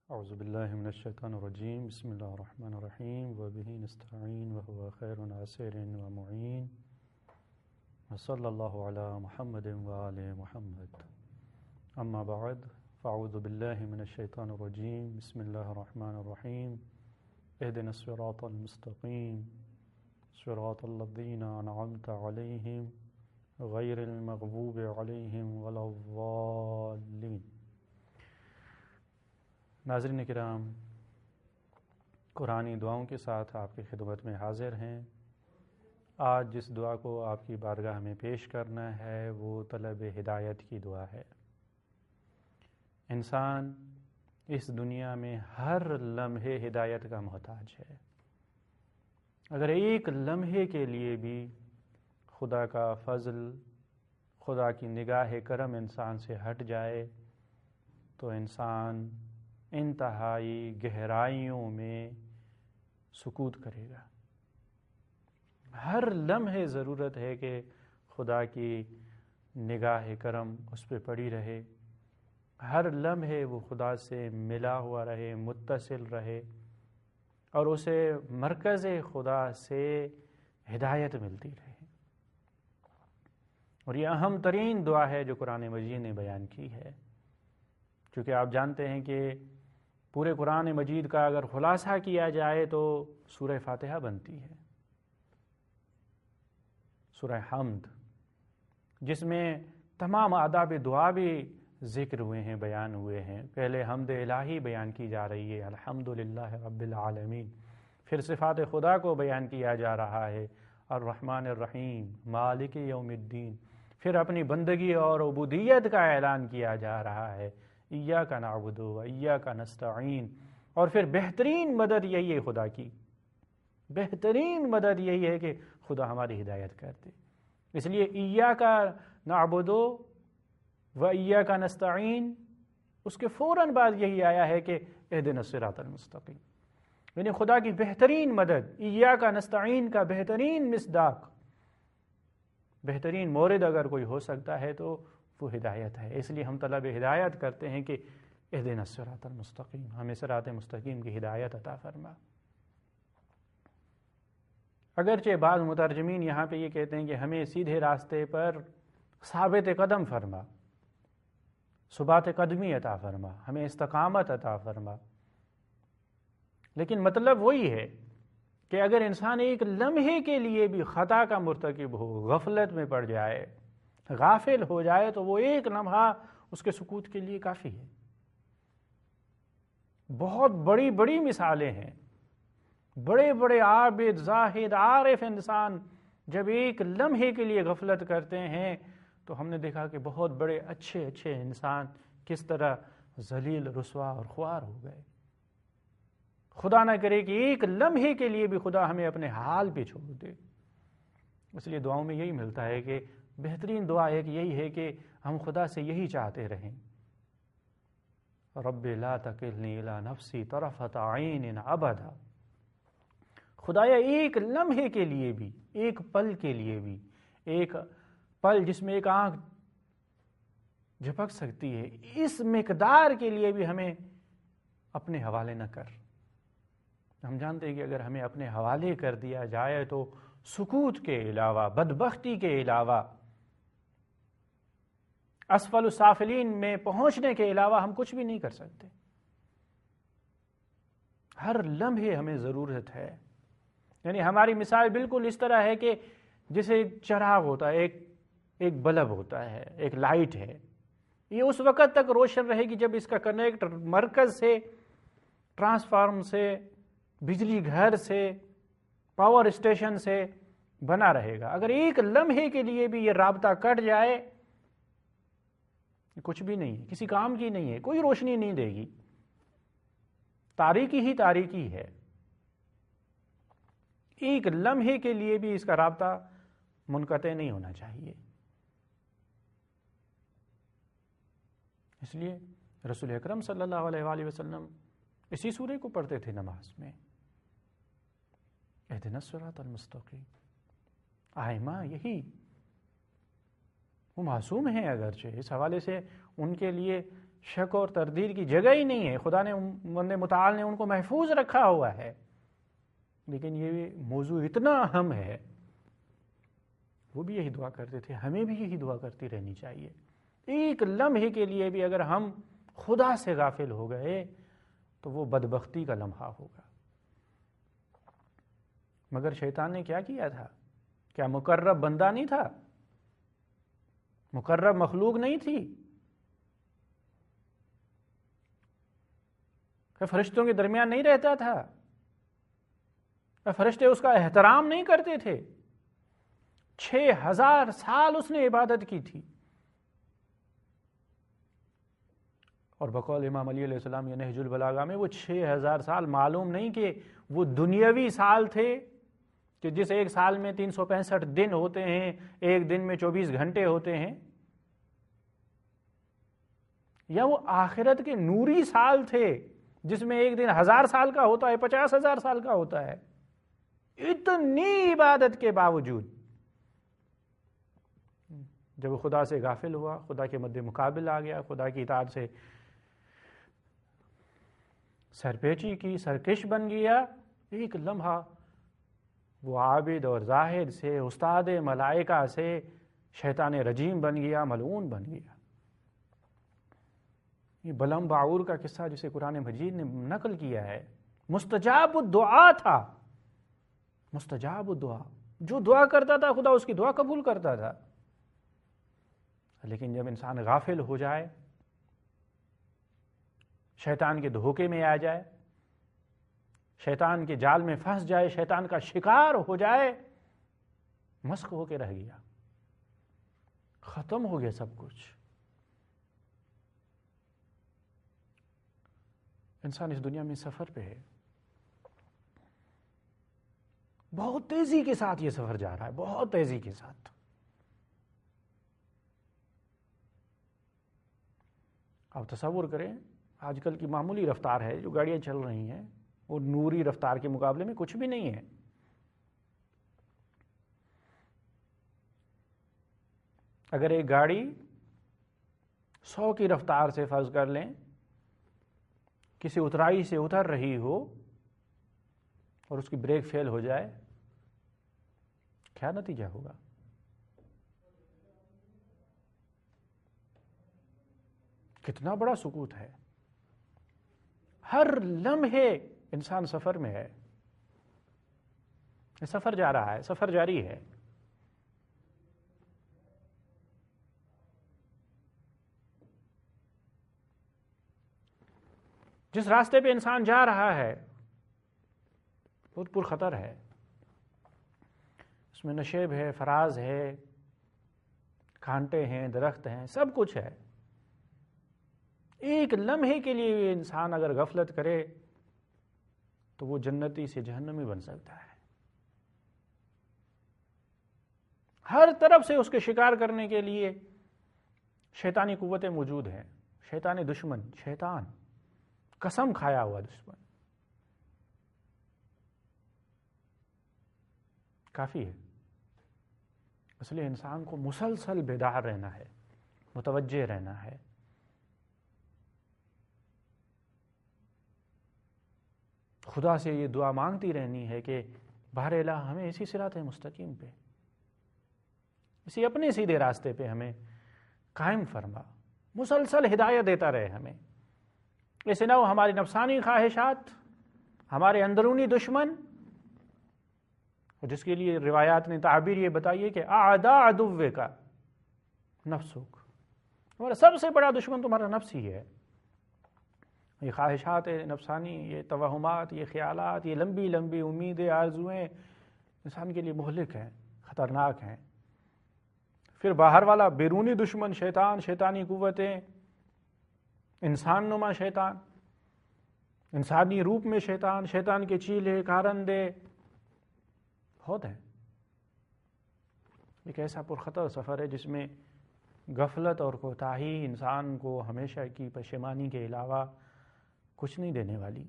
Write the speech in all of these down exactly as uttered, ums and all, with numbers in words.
اعوذ باللہ من الشیطان الرجیم بسم اللہ الرحمن الرحیم وبہ نستعین وہو خیر ناصر ومعین وصلی اللہ علی محمد وآل محمد اما بعد فاعوذ باللہ من الشیطان الرجیم بسم اللہ الرحمن الرحیم اہدنا الصراط المستقیم صراط الذین انعمت علیہم غیر المغضوب علیہم ولا الضالین۔ ناظرین کرام، قرآنی دعاؤں کے ساتھ آپ کی خدمت میں حاضر ہیں۔ آج جس دعا کو آپ کی بارگاہ میں پیش کرنا ہے وہ طلب ہدایت کی دعا ہے۔ انسان اس دنیا میں ہر لمحے ہدایت کا محتاج ہے۔ اگر ایک لمحے کے لیے بھی خدا کا فضل، خدا کی نگاہ کرم انسان سے ہٹ جائے تو انسان انتہائی گہرائیوں میں سکوت کرے گا۔ ہر لمحے ضرورت ہے کہ خدا کی نگاہ کرم اس پہ پڑی رہے، ہر لمحے وہ خدا سے ملا ہوا رہے، متصل رہے اور اسے مرکز خدا سے ہدایت ملتی رہے۔ اور یہ اہم ترین دعا ہے جو قرآن مجید نے بیان کی ہے، چونکہ آپ جانتے ہیں کہ پورے قرآن مجید کا اگر خلاصہ کیا جائے تو سورہ فاتحہ بنتی ہے، سورہ حمد، جس میں تمام آداب دعا بھی ذکر ہوئے ہیں، بیان ہوئے ہیں۔ پہلے حمد الہی بیان کی جا رہی ہے، الحمدللہ رب العالمین، پھر صفات خدا کو بیان کیا جا رہا ہے، الرحمن الرحیم، مالک یوم الدین، پھر اپنی بندگی اور عبودیت کا اعلان کیا جا رہا ہے، ایاک نعبد و ایاک نستعین، اور پھر بہترین مدد یہی ہے خدا کی، بہترین مدد یہی ہے کہ خدا ہماری ہدایت کر دے۔ اس لیے ایاک نعبد و ایاک نستعین، اس کے فوراً بعد یہی آیا ہے کہ اہدنا الصراط المستقیم، یعنی خدا کی بہترین مدد، ایاک نستعین کا بہترین مصداق، بہترین مورد اگر کوئی ہو سکتا ہے تو وہ ہدایت ہے۔ اس لیے ہم طلب ہدایت کرتے ہیں کہ اہدنا الصراط المستقیم، ہمیں صراط مستقیم کی ہدایت عطا فرما۔ اگرچہ بعض مترجمین یہاں پہ یہ کہتے ہیں کہ ہمیں سیدھے راستے پر ثابت قدم فرما، ثبات قدمی عطا فرما، ہمیں استقامت عطا فرما، لیکن مطلب وہی ہے کہ اگر انسان ایک لمحے کے لیے بھی خطا کا مرتکب ہو، غفلت میں پڑ جائے، غافل ہو جائے، تو وہ ایک لمحہ اس کے سکوت کے لیے کافی ہے۔ بہت بڑی بڑی مثالیں ہیں، بڑے بڑے عابد، زاہد، عارف انسان جب ایک لمحے کے لیے غفلت کرتے ہیں تو ہم نے دیکھا کہ بہت بڑے اچھے اچھے انسان کس طرح ذلیل، رسوا اور خوار ہو گئے۔ خدا نہ کرے کہ ایک لمحے کے لیے بھی خدا ہمیں اپنے حال پہ چھوڑ دے۔ اس لیے دعاؤں میں یہی ملتا ہے کہ بہترین دعا ایک یہی ہے کہ ہم خدا سے یہی چاہتے رہیں، رب لا تکلنی الی نفسی طرفۃ عین ابدا، خدایا ایک لمحے کے لیے بھی، ایک پل کے لیے بھی، ایک پل جس میں ایک آنکھ جھپک سکتی ہے، اس مقدار کے لیے بھی ہمیں اپنے حوالے نہ کر۔ ہم جانتے ہیں کہ اگر ہمیں اپنے حوالے کر دیا جائے تو سکوت کے علاوہ، بدبختی کے علاوہ، اسفل السافلین میں پہنچنے کے علاوہ ہم کچھ بھی نہیں کر سکتے۔ ہر لمحے ہمیں ضرورت ہے، یعنی ہماری مثال بالکل اس طرح ہے کہ جیسے چراغ ہوتا ہے، ایک ایک بلب ہوتا ہے، ایک لائٹ ہے، یہ اس وقت تک روشن رہے گی جب اس کا کنیکٹ مرکز سے، ٹرانسفارم سے، بجلی گھر سے، پاور اسٹیشن سے بنا رہے گا۔ اگر ایک لمحے کے لیے بھی یہ رابطہ کٹ جائے، کچھ بھی نہیں ہے، کسی کام کی نہیں ہے، کوئی روشنی نہیں دے گی، تاریکی ہی تاریکی ہے۔ ایک لمحے کے لیے بھی اس کا رابطہ منقطع نہیں ہونا چاہیے۔ اس لیے رسول اکرم صلی اللہ علیہ وآلہ وسلم اسی سورے کو پڑھتے تھے نماز میں، اہدنا الصراط المستقیم، آئمہ یہی، وہ معصوم ہیں اگرچہ، اس حوالے سے ان کے لیے شک اور تردید کی جگہ ہی نہیں ہے. خدا نے بندے متعال نے ان کو محفوظ رکھا ہوا ہے. لیکن یہ موضوع اتنا اہم ہے. وہ بھی یہی دعا کرتے تھے, ہمیں بھی یہی دعا کرتی رہنی چاہیے. ایک لمحے کے لیے بھی اگر ہم خدا سے غافل ہو گئے تو وہ بدبختی کا لمحہ ہوگا. مگر شیطان نے کیا کیا تھا؟ کیا مقرب بندہ نہیں تھا؟ مقرب مخلوق نہیں تھی؟ کہ فرشتوں کے درمیان نہیں رہتا تھا؟ کہ فرشتے اس کا احترام نہیں کرتے تھے؟ چھ ہزار سال اس نے عبادت کی تھی. اور بقول امام علی علیہ السلام یہ نہج البلاغہ میں وہ چھ ہزار سال معلوم نہیں کہ وہ دنیاوی سال تھے کہ جس ایک سال میں تین سو پینسٹھ دن ہوتے ہیں, ایک دن میں چوبیس گھنٹے ہوتے ہیں, یا وہ آخرت کے نوری سال تھے جس میں ایک دن ہزار سال کا ہوتا ہے, پچاس ہزار سال کا ہوتا ہے. اتنی عبادت کے باوجود جب وہ خدا سے غافل ہوا, خدا کے مد مقابل آ گیا, خدا کی اطاعت سے سرپیچی کی, سرکش بن گیا, ایک لمحہ وہ عابد اور زاہد سے, استاد ملائکہ سے شیطان رجیم بن گیا, ملعون بن گیا. یہ بلم باعور کا قصہ جسے قرآن مجید نے نقل کیا ہے, مستجاب الدعا تھا. مستجاب الدعا, جو دعا کرتا تھا خدا اس کی دعا قبول کرتا تھا. لیکن جب انسان غافل ہو جائے, شیطان کے دھوکے میں آ جائے, شیطان کے جال میں پھنس جائے, شیطان کا شکار ہو جائے, مسخ ہو کے رہ گیا, ختم ہو گیا سب کچھ. انسان اس دنیا میں سفر پہ ہے, بہت تیزی کے ساتھ یہ سفر جا رہا ہے, بہت تیزی کے ساتھ. آپ تصور کریں, آج کل کی معمولی رفتار ہے جو گاڑیاں چل رہی ہیں, وہ نوری رفتار کے مقابلے میں کچھ بھی نہیں ہے. اگر ایک گاڑی سو کی رفتار سے فرض کر لیں کسی اترائی سے اتر رہی ہو اور اس کی بریک فیل ہو جائے, کیا نتیجہ ہوگا؟ کتنا بڑا سکوت ہے. ہر لمحے انسان سفر میں ہے, سفر جا رہا ہے, سفر جاری ہے. جس راستے پہ انسان جا رہا ہے بہت پر خطر ہے. اس میں نشیب ہے, فراز ہے, کانٹے ہیں, درخت ہیں, سب کچھ ہے. ایک لمحے کے لیے انسان اگر غفلت کرے تو وہ جنتی سے جہنمی بن سکتا ہے. ہر طرف سے اس کے شکار کرنے کے لیے شیطانی قوتیں موجود ہیں. شیطانی دشمن, شیطان قسم کھایا ہوا دشمن کافی ہے. اس لیے انسان کو مسلسل بیدار رہنا ہے, متوجہ رہنا ہے. خدا سے یہ دعا مانگتی رہنی ہے کہ بہر الہ ہمیں اسی صراط مستقیم پہ, اسی اپنے سیدھے راستے پہ ہمیں قائم فرما, مسلسل ہدایت دیتا رہے ہمیں. ایسے نہ ہو ہماری نفسانی خواہشات, ہمارے اندرونی دشمن, اور جس کے لیے روایات نے تعبیر یہ بتائی ہے کہ اعداء عدوے کا نفسک, تمہارا سب سے بڑا دشمن تمہارا نفس ہی ہے. یہ خواہشات نفسانی, یہ توہمات, یہ خیالات, یہ لمبی لمبی امیدیں, آرزوئیں انسان کے لیے مہلک ہیں, خطرناک ہیں. پھر باہر والا بیرونی دشمن شیطان, شیطانی قوتیں, انسان نما شیطان, انسانی روپ میں شیطان, شیطان کے چیلے, کارندے بہت ہیں. ایک ایسا پرخطر سفر ہے جس میں غفلت اور کوتاہی انسان کو ہمیشہ کی پشیمانی کے علاوہ کچھ نہیں دینے والی.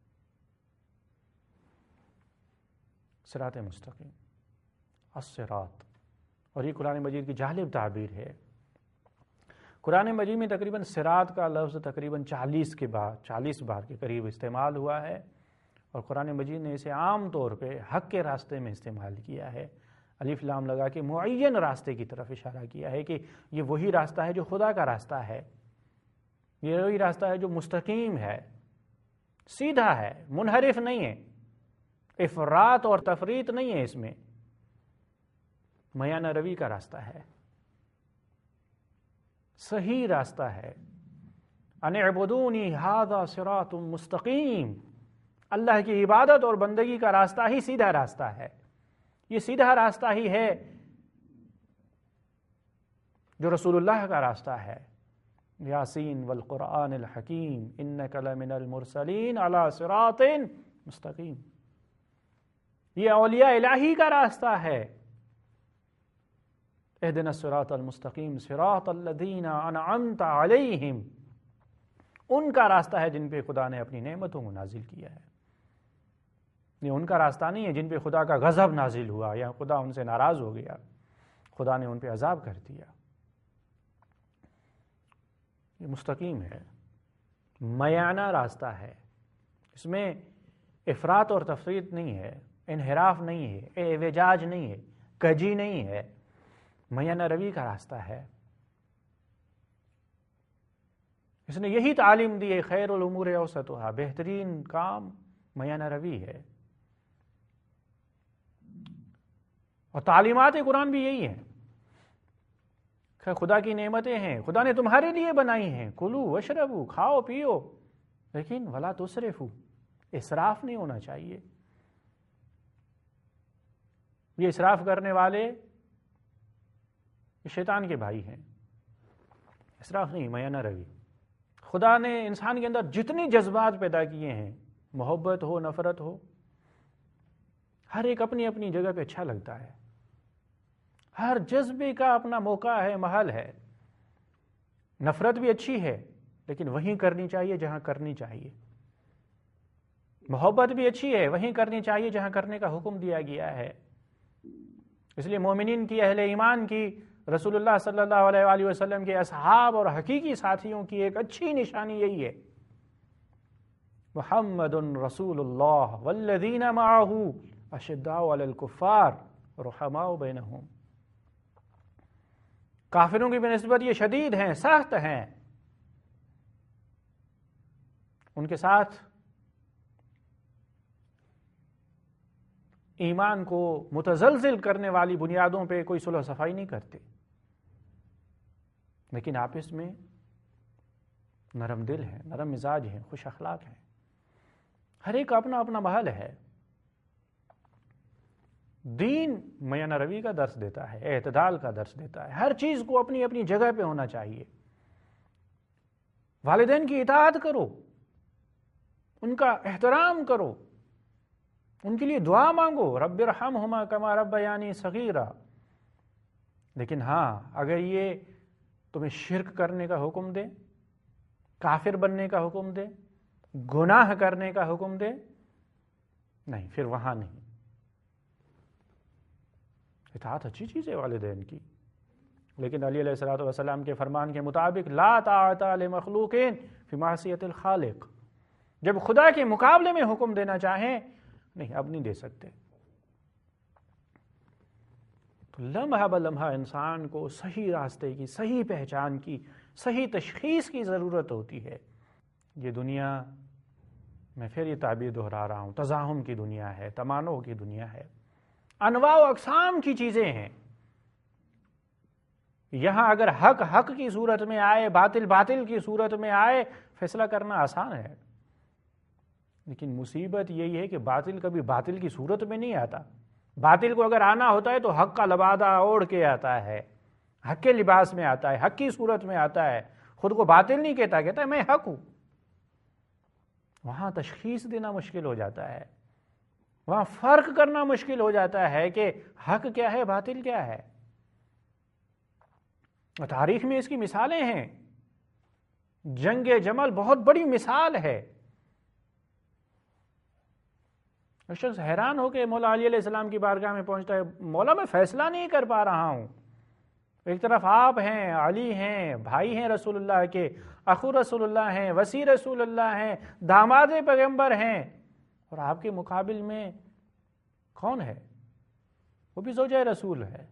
صراط مستقیم, الصراط, اور یہ قرآن مجید کی جالب تعبیر ہے. قرآن مجید میں تقریباً صراط کا لفظ تقریباً چالیس کے بعد چالیس بار کے قریب استعمال ہوا ہے، اور قرآن مجید نے اسے عام طور پہ حق کے راستے میں استعمال کیا ہے، الف لام لگا کے معین راستے کی طرف اشارہ کیا ہے کہ یہ وہی راستہ ہے جو خدا کا راستہ ہے، یہ وہی راستہ ہے جو مستقیم ہے، سیدھا ہے، منحرف نہیں ہے، افراط اور تفریط نہیں ہے، اس میں میانہ روی کا راستہ ہے، صحیح راستہ ہے۔ ان اعبدونی ھذا صراط مستقیم، اللہ کی عبادت اور بندگی کا راستہ ہی سیدھا راستہ ہے، یہ سیدھا راستہ ہی ہے جو رسول اللہ کا راستہ ہے۔ یاسین والقرآن الحکیم انک لمن المرسلین علی صراط مستقیم، یہ اولیاء الہی کا راستہ ہے۔ اہدنا الصراط المستقیم صراط الذین انعمت علیہم، ان کا راستہ ہے جن پہ خدا نے اپنی نعمتوں کو نازل کیا ہے، یہ ان کا راستہ نہیں ہے جن پہ خدا کا غضب نازل ہوا یا خدا ان سے ناراض ہو گیا، خدا نے ان پہ عذاب کر دیا۔ یہ مستقیم ہے، میانہ راستہ ہے، اس میں افراط اور تفریط نہیں ہے، انحراف نہیں ہے، اعوجاج نہیں ہے، کجی نہیں ہے، میانہ روی کا راستہ ہے۔ اس نے یہی تعلیم دی ہے، خیر الامور اوسطھا، بہترین کام میانہ روی ہے، اور تعلیمات قرآن بھی یہی ہیں کہ خدا کی نعمتیں ہیں، خدا نے تمہارے لیے بنائی ہیں، کلو وشربو، کھاؤ پیو، لیکن ولا تسرفو، اسراف نہیں ہونا چاہیے۔ یہ اسراف کرنے والے یہ شیطان کے بھائی ہیں، اسراف نہیں، میانہ روی۔ خدا نے انسان کے اندر جتنے جذبات پیدا کیے ہیں، محبت ہو، نفرت ہو، ہر ایک اپنی اپنی جگہ پہ اچھا لگتا ہے، ہر جذبے کا اپنا موقع ہے، محل ہے۔ نفرت بھی اچھی ہے لیکن وہیں کرنی چاہیے جہاں کرنی چاہیے، محبت بھی اچھی ہے، وہیں کرنی چاہیے جہاں کرنے کا حکم دیا گیا ہے۔ اس لیے مومنین کی، اہل ایمان کی، رسول اللہ صلی اللہ علیہ وآلہ وسلم کے اصحاب اور حقیقی ساتھیوں کی ایک اچھی نشانی یہی ہے، محمد رسول اللہ والذین معہ اشداء علی الکفار رحماء بینہم، کافروں کی بنسبت یہ شدید ہیں، سخت ہیں، ان کے ساتھ ایمان کو متزلزل کرنے والی بنیادوں پہ کوئی صلح صفائی نہیں کرتے، لیکن آپس میں نرم دل ہیں، نرم مزاج ہیں، خوش اخلاق ہیں، ہر ایک کا اپنا اپنا محل ہے۔ دین میانہ روی کا درس دیتا ہے، اعتدال کا درس دیتا ہے، ہر چیز کو اپنی اپنی جگہ پہ ہونا چاہیے۔ والدین کی اطاعت کرو، ان کا احترام کرو، ان کے لیے دعا مانگو، رب ارحمہما کما ربیانی صغیرا، لیکن ہاں اگر یہ تمہیں شرک کرنے کا حکم دے، کافر بننے کا حکم دے، گناہ کرنے کا حکم دے، نہیں، پھر وہاں نہیں۔ اطاعت اچھی چیز ہے والدین کی، لیکن علی علیہ الصلوۃ والسلام کے فرمان کے مطابق لا طاعت لمخلوق فی معصیۃ الخالق، جب خدا کے مقابلے میں حکم دینا چاہیں نہیں، اب نہیں دے سکتے۔ تو لمحہ بلمحہ انسان کو صحیح راستے کی، صحیح پہچان کی، صحیح تشخیص کی ضرورت ہوتی ہے۔ یہ دنیا، میں پھر یہ تعبیر دہرا رہا ہوں، تزاحم کی دنیا ہے، تمانع کی دنیا ہے، انواع و اقسام کی چیزیں ہیں۔ یہاں اگر حق حق کی صورت میں آئے، باطل باطل کی صورت میں آئے، فیصلہ کرنا آسان ہے، لیکن مصیبت یہی ہے کہ باطل کبھی باطل کی صورت میں نہیں آتا۔ باطل کو اگر آنا ہوتا ہے تو حق کا لبادہ اوڑھ کے آتا ہے، حق کے لباس میں آتا ہے، حق کی صورت میں آتا ہے، خود کو باطل نہیں کہتا، کہتا ہے میں حق ہوں۔ وہاں تشخیص دینا مشکل ہو جاتا ہے، وہاں فرق کرنا مشکل ہو جاتا ہے کہ حق کیا ہے، باطل کیا ہے۔ تاریخ میں اس کی مثالیں ہیں، جنگ جمل بہت بڑی مثال ہے۔ شخص حیران ہو کے مولا علی علیہ السلام کی بارگاہ میں پہنچتا ہے، مولا میں فیصلہ نہیں کر پا رہا ہوں، ایک طرف آپ ہیں، علی ہیں، بھائی ہیں رسول اللہ کے، اخو رسول اللہ ہیں، وصی رسول اللہ ہیں، داماد پیغمبر ہیں، اور آپ کے مقابل میں کون ہے؟ وہ بھی زوجہ رسول ہے۔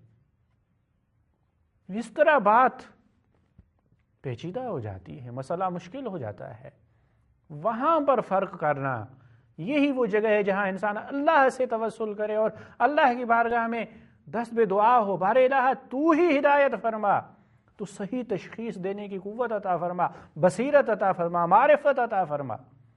اس طرح بات پیچیدہ ہو جاتی ہے، مسئلہ مشکل ہو جاتا ہے۔ وہاں پر فرق کرنا، یہی وہ جگہ ہے جہاں انسان اللہ سے توسل کرے اور اللہ کی بارگاہ میں دست بے دعا ہو، بار الہ تو ہی ہدایت فرما، تو صحیح تشخیص دینے کی قوت عطا فرما، بصیرت عطا فرما، معرفت عطا فرما۔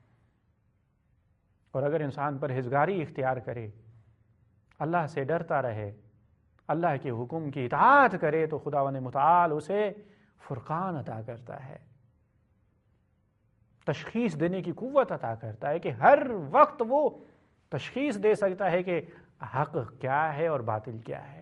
اور اگر انسان پرہیزگاری اختیار کرے، اللہ سے ڈرتا رہے، اللہ کے حکم کی اطاعت کرے، تو خداوند متعال اسے فرقان عطا کرتا ہے، تشخیص دینے کی قوت عطا کرتا ہے کہ ہر وقت وہ تشخیص دے سکتا ہے کہ حق کیا ہے اور باطل کیا ہے۔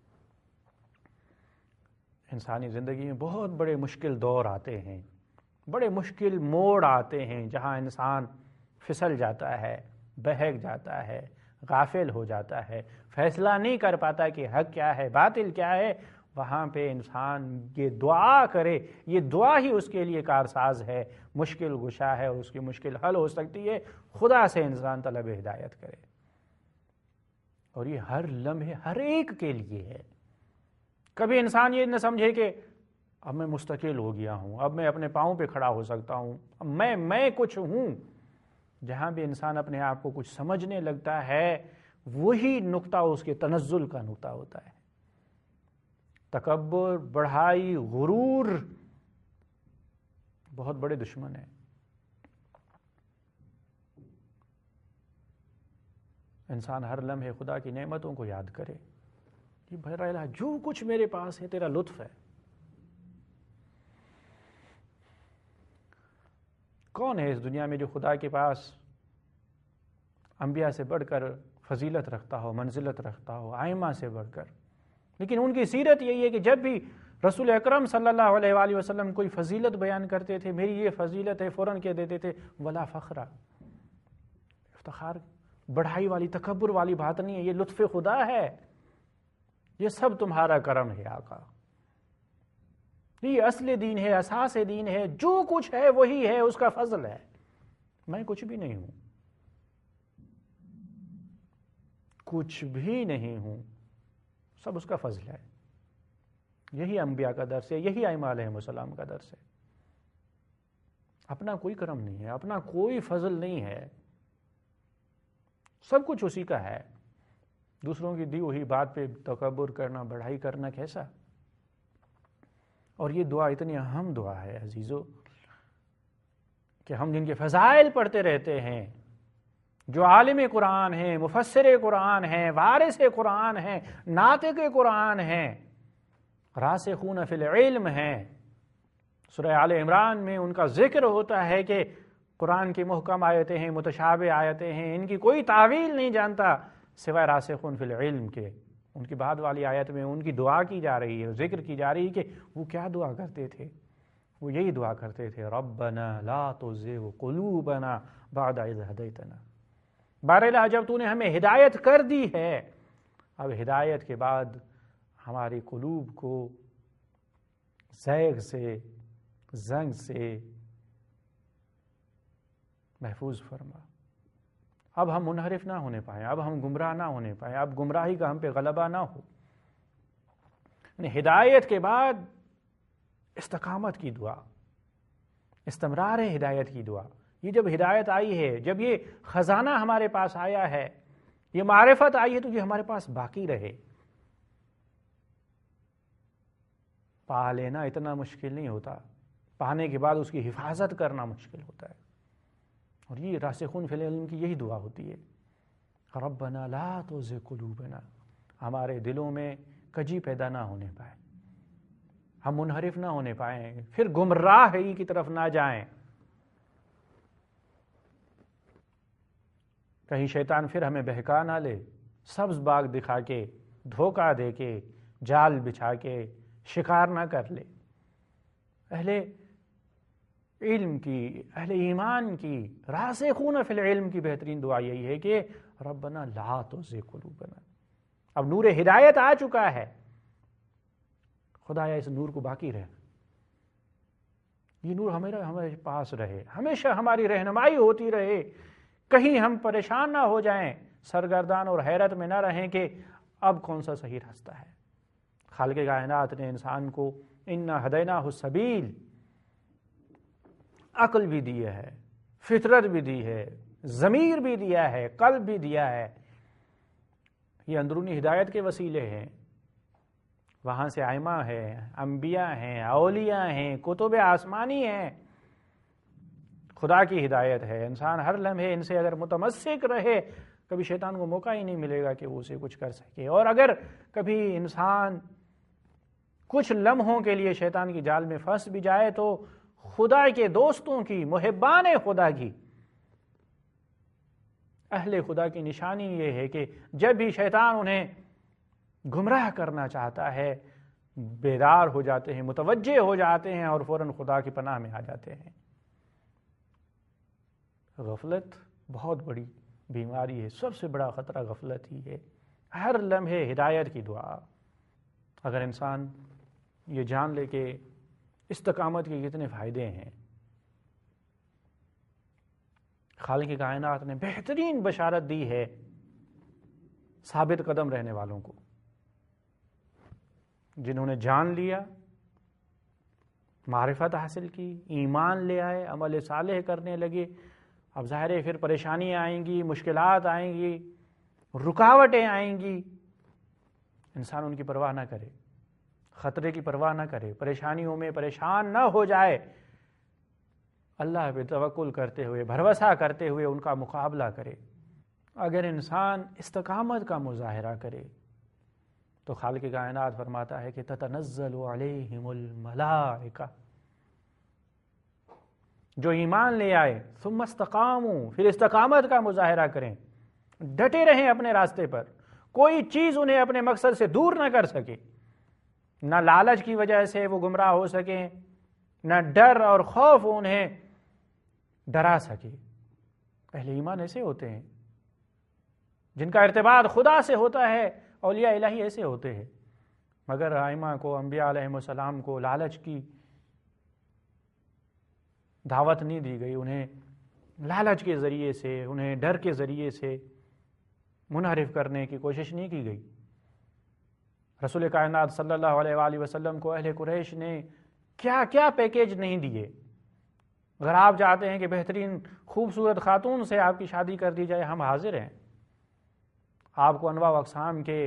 انسانی زندگی میں بہت بڑے مشکل دور آتے ہیں، بڑے مشکل موڑ آتے ہیں جہاں انسان پھسل جاتا ہے، بہک جاتا ہے، غافل ہو جاتا ہے، فیصلہ نہیں کر پاتا کہ حق کیا ہے، باطل کیا ہے۔ وہاں پہ انسان یہ دعا کرے، یہ دعا ہی اس کے لیے کارساز ہے، مشکل گشا ہے، اور اس کی مشکل حل ہو سکتی ہے۔ خدا سے انسان طلب ہدایت کرے، اور یہ ہر لمحے ہر ایک کے لیے ہے۔ کبھی انسان یہ نہ سمجھے کہ اب میں مستقل ہو گیا ہوں، اب میں اپنے پاؤں پہ کھڑا ہو سکتا ہوں، اب میں میں کچھ ہوں۔ جہاں بھی انسان اپنے آپ کو کچھ سمجھنے لگتا ہے، وہی نقطہ اس کے تنزل کا نقطہ ہوتا ہے۔ تکبر، بڑھائی، غرور بہت بڑے دشمن ہیں۔ انسان ہر لمحے خدا کی نعمتوں کو یاد کرے کہ بہر الہ جو کچھ میرے پاس ہے تیرا لطف ہے۔ کون ہے اس دنیا میں جو خدا کے پاس انبیاء سے بڑھ کر فضیلت رکھتا ہو، منزلت رکھتا ہو، ائمہ سے بڑھ کر؟ لیکن ان کی سیرت یہی ہے کہ جب بھی رسول اکرم صلی اللہ علیہ وآلہ وسلم کوئی فضیلت بیان کرتے تھے، میری یہ فضیلت ہے، فوراً کہہ دیتے تھے ولا فخرا، افتخار، بڑھائی والی، تکبر والی بات نہیں ہے، یہ لطف خدا ہے، یہ سب تمہارا کرم ہے آقا، یہ اصل دین ہے، اساس دین ہے، جو کچھ ہے وہی ہے، اس کا فضل ہے، میں کچھ بھی نہیں ہوں، کچھ بھی نہیں ہوں، سب اس کا فضل ہے۔ یہی انبیاء کا درس ہے، یہی ائمہ علیہ السلام کا درس ہے۔ اپنا کوئی کرم نہیں ہے، اپنا کوئی فضل نہیں ہے، سب کچھ اسی کا ہے۔ دوسروں کی دی ہوئی بات پہ تکبر کرنا، بڑھائی کرنا کیسا؟ اور یہ دعا اتنی اہم دعا ہے عزیزو، کہ ہم جن کے فضائل پڑھتے رہتے ہیں، جو عالم قرآن ہیں، مفسر قرآن ہیں، وارث قرآن ہیں، ناطق قرآن ہیں، راسخون فی العلم ہیں، سورہ آل عمران میں ان کا ذکر ہوتا ہے کہ قرآن کی محکم آیتیں ہیں، متشابہ آیتیں ہیں، ان کی کوئی تعویل نہیں جانتا سوائے راسخون فی العلم کے۔ ان کی بعد والی آیت میں ان کی دعا کی جا رہی ہے، ذکر کی جا رہی ہے کہ وہ کیا دعا کرتے تھے۔ وہ یہی دعا کرتے تھے، ربنا لا تزغ قلوبنا بعد اذ ہدیتنا۔ بہرحال جب تو نے ہمیں ہدایت کر دی ہے، اب ہدایت کے بعد ہماری قلوب کو زیغ سے، زنگ سے محفوظ فرما۔ اب ہم منحرف نہ ہونے پائیں، اب ہم گمراہ نہ ہونے پائیں، اب گمراہی کا ہم پہ غلبہ نہ ہو۔ یعنی ہدایت کے بعد استقامت کی دعا، استمرار ہدایت کی دعا۔ یہ جب ہدایت آئی ہے، جب یہ خزانہ ہمارے پاس آیا ہے، یہ معرفت آئی ہے، تو یہ ہمارے پاس باقی رہے۔ پا لینا اتنا مشکل نہیں ہوتا، پانے کے بعد اس کی حفاظت کرنا مشکل ہوتا ہے۔ اور یہ راسخون فی العلم کی یہی دعا ہوتی ہے، ربنا لا تزغ قلوبنا، ہمارے دلوں میں کجی پیدا نہ ہونے پائے، ہم منحرف نہ ہونے پائیں، پھر گمراہی کی طرف نہ جائیں، کہیں شیطان پھر ہمیں بہکا نہ لے، سبز باغ دکھا کے، دھوکہ دے کے، جال بچھا کے شکار نہ کر لے۔ اہل علم کی، اہل ایمان کی، راسخون فی العلم کی بہترین دعا یہی ہے کہ ربنا لا تزغ قلوبنا۔ اب نور ہدایت آ چکا ہے، خدایا اس نور کو باقی رہے، یہ نور ہمارے ہمارے پاس رہے، ہمیشہ ہماری رہنمائی ہوتی رہے، کہیں ہم پریشان نہ ہو جائیں، سرگردان اور حیرت میں نہ رہیں کہ اب کون سا صحیح راستہ ہے۔ خالق کائنات نے انسان کو اِنَّا ہَدَيْنَاهُ السَّبِيلَ عقل بھی دی ہے، فطرت بھی دی ہے، ضمیر بھی دیا ہے، قلب بھی دیا ہے، یہ اندرونی ہدایت کے وسیلے ہیں، وہاں سے ائمہ ہے، انبیاء ہیں، اولیاء ہیں، کتب آسمانی ہیں، خدا کی ہدایت ہے۔ انسان ہر لمحے ان سے اگر متمسک رہے کبھی شیطان کو موقع ہی نہیں ملے گا کہ وہ اسے کچھ کر سکے، اور اگر کبھی انسان کچھ لمحوں کے لیے شیطان کی جال میں پھنس بھی جائے تو خدا کے دوستوں کی، محبان خدا کی، اہل خدا کی نشانی یہ ہے کہ جب بھی شیطان انہیں گمراہ کرنا چاہتا ہے بیدار ہو جاتے ہیں، متوجہ ہو جاتے ہیں اور فوراً خدا کی پناہ میں آ جاتے ہیں۔ غفلت بہت بڑی بیماری ہے، سب سے بڑا خطرہ غفلت ہی ہے۔ ہر لمحے ہدایت کی دعا، اگر انسان یہ جان لے کہ استقامت کے کتنے فائدے ہیں، خالق کائنات نے بہترین بشارت دی ہے ثابت قدم رہنے والوں کو، جنہوں نے جان لیا، معرفت حاصل کی، ایمان لے آئے، عمل صالح کرنے لگے۔ اب ظاہر ہے پھر پریشانیاں آئیں گی، مشکلات آئیں گی، رکاوٹیں آئیں گی، انسان ان کی پرواہ نہ کرے، خطرے کی پرواہ نہ کرے، پریشانیوں میں پریشان نہ ہو جائے، اللہ پہ توکل کرتے ہوئے، بھروسہ کرتے ہوئے ان کا مقابلہ کرے۔ اگر انسان استقامت کا مظاہرہ کرے تو خالق کائنات فرماتا ہے کہ تتنزل علیہم الملائکہ، جو ایمان لے آئے ثم استقاموا، پھر استقامت کا مظاہرہ کریں، ڈٹے رہیں اپنے راستے پر، کوئی چیز انہیں اپنے مقصد سے دور نہ کر سکے، نہ لالچ کی وجہ سے وہ گمراہ ہو سکیں، نہ ڈر اور خوف انہیں ڈرا سکے۔ اہل ایمان ایسے ہوتے ہیں جن کا ارتباط خدا سے ہوتا ہے، اولیاء الہی ایسے ہوتے ہیں۔ مگر ائمہ کو، انبیاء علیہ السلام کو لالچ کی دعوت نہیں دی گئی، انہیں لالچ کے ذریعے سے، انہیں ڈر کے ذریعے سے منحرف کرنے کی کوشش نہیں کی گئی۔ رسول کائنات صلی اللہ علیہ وآلہ وسلم کو اہل قریش نے کیا کیا پیکیج نہیں دیے۔ اگر آپ چاہتے ہیں کہ بہترین خوبصورت خاتون سے آپ کی شادی کر دی جائے، ہم حاضر ہیں، آپ کو انواع و اقسام کے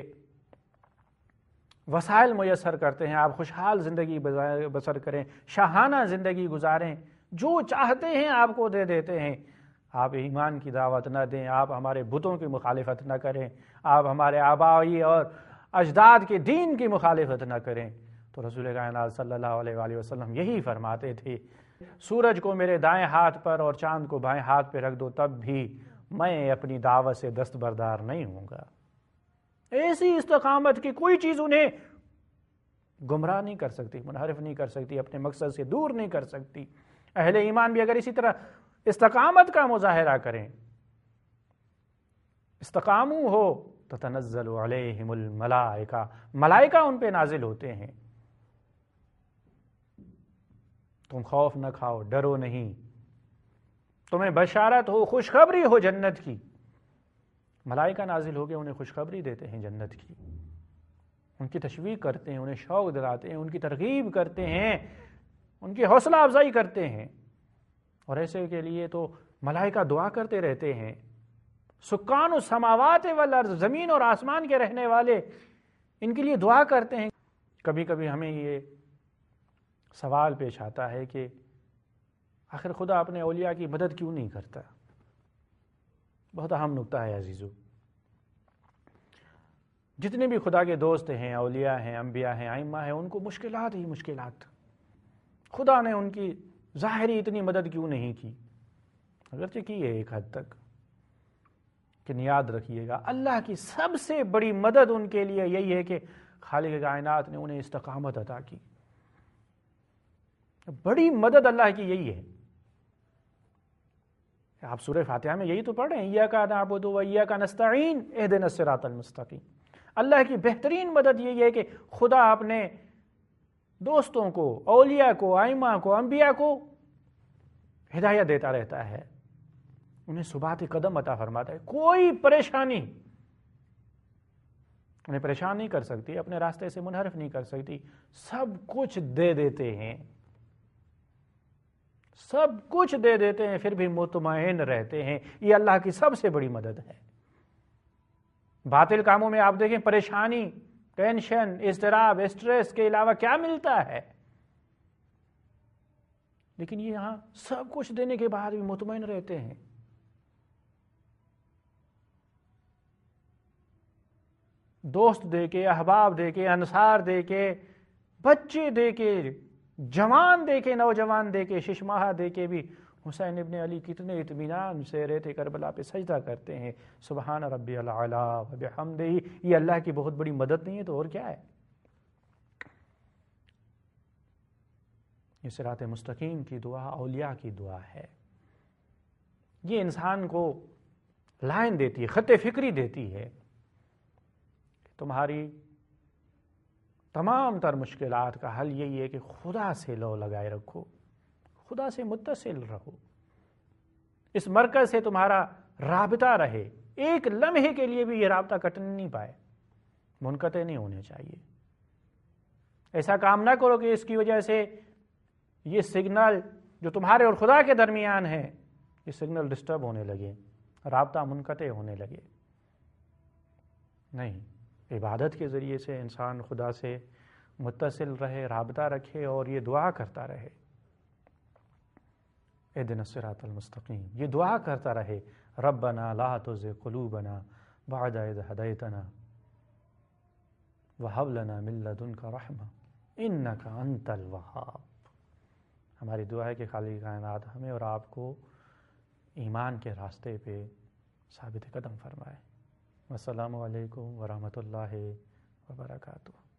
وسائل میسر کرتے ہیں، آپ خوشحال زندگی بسر کریں، شاہانہ زندگی گزاریں، جو چاہتے ہیں آپ کو دے دیتے ہیں۔ آپ ایمان کی دعوت نہ دیں، آپ ہمارے بتوں کی مخالفت نہ کریں، آپ ہمارے آبائی اور اجداد کے دین کی مخالفت نہ کریں۔ تو رسول کائنات صلی اللہ علیہ وآلہ وسلم یہی فرماتے تھے، سورج کو میرے دائیں ہاتھ پر اور چاند کو بائیں ہاتھ پہ رکھ دو تب بھی میں اپنی دعوت سے دستبردار نہیں ہوں گا۔ ایسی استقامت کی کوئی چیز انہیں گمراہ نہیں کر سکتی، منحرف نہیں کر سکتی، اپنے مقصد سے دور نہیں کر سکتی۔ اہل ایمان بھی اگر اسی طرح استقامت کا مظاہرہ کریں، استقاموا ہو، تتنزل علیہم الملائکہ، ملائکہ ان پہ نازل ہوتے ہیں۔ تم خوف نہ کھاؤ، ڈرو نہیں، تمہیں بشارت ہو، خوشخبری ہو جنت کی۔ ملائکہ نازل ہو کے انہیں خوشخبری دیتے ہیں جنت کی، ان کی تشویق کرتے ہیں، انہیں شوق دلاتے ہیں، ان کی ترغیب کرتے ہیں، ان کی حوصلہ افزائی کرتے ہیں۔ اور ایسے کے لیے تو ملائکہ دعا کرتے رہتے ہیں۔ سکان السماوات والارض، زمین اور آسمان کے رہنے والے ان کے لیے دعا کرتے ہیں۔ کبھی کبھی ہمیں یہ سوال پیش آتا ہے کہ آخر خدا اپنے اولیاء کی مدد کیوں نہیں کرتا؟ بہت اہم نکتہ ہے عزیزو۔ جتنے بھی خدا کے دوست ہیں، اولیاء ہیں، انبیاء ہیں، ائمہ ہیں، ان کو مشکلات ہی مشکلات، خدا نے ان کی ظاہری اتنی مدد کیوں نہیں کی؟ اگرچہ کی ہے ایک حد تک، لیکن یاد رکھیے گا اللہ کی سب سے بڑی مدد ان کے لیے یہی ہے کہ خالق کائنات نے انہیں استقامت عطا کی۔ بڑی مدد اللہ کی یہی ہے۔ آپ سورہ فاتحہ میں یہی تو پڑھ رہے ہیں، ایاک نعبد و ایاک نستعین اہدنا الصراط المستقیم۔ اللہ کی بہترین مدد یہی ہے کہ خدا اپنے دوستوں کو، اولیاء کو، ائمہ کو، انبیاء کو ہدایت دیتا رہتا ہے، انہیں ثبات قدم عطا فرماتا ہے۔ کوئی پریشانی انہیں پریشان نہیں کر سکتی، اپنے راستے سے منحرف نہیں کر سکتی، سب کچھ دے دیتے ہیں، سب کچھ دے دیتے ہیں، پھر بھی مطمئن رہتے ہیں۔ یہ اللہ کی سب سے بڑی مدد ہے۔ باطل کاموں میں آپ دیکھیں پریشانی، ٹینشن، اضطراب، اسٹریس کے علاوہ کیا ملتا ہے، لیکن یہ یہاں سب کچھ دینے کے بعد بھی مطمئن رہتے ہیں۔ دوست دے کے، احباب دے کے، انصار دے کے، بچے دے کے، جوان دے کے، نوجوان دے کے، ششماہا دے کے بھی حسین ابن علی کتنے اطمینان سے ریت کربلا پہ سجدہ کرتے ہیں۔ سبحان ربی العلی و بحمدہ، یہ اللہ کی بہت بڑی مدد نہیں ہے تو اور کیا ہے؟ یہ صراط مستقیم کی دعا اولیاء کی دعا ہے۔ یہ انسان کو لائن دیتی ہے، خط فکری دیتی ہے، تمہاری تمام تر مشکلات کا حل یہی ہے کہ خدا سے لو لگائے رکھو، خدا سے متصل رہو، اس مرکز سے تمہارا رابطہ رہے، ایک لمحے کے لیے بھی یہ رابطہ کٹ نہیں پائے، منقطع نہیں ہونے چاہیے۔ ایسا کام نہ کرو کہ اس کی وجہ سے یہ سگنل جو تمہارے اور خدا کے درمیان ہے، یہ سگنل ڈسٹرب ہونے لگے، رابطہ منقطع ہونے لگے۔ نہیں، عبادت کے ذریعے سے انسان خدا سے متصل رہے، رابطہ رکھے اور یہ دعا کرتا رہے، اہدنا الصراط المستقیم، یہ دعا کرتا رہے، ربنا لا تزغ قلوبنا بعد اذ ہدیتنا وہب لنا من لدنک رحمہ انک انت الوہاب۔ ہماری دعا ہے کہ خالق کائنات ہمیں اور آپ کو ایمان کے راستے پہ ثابت قدم فرمائے۔ السلام علیکم ورحمۃ اللہ وبرکاتہ۔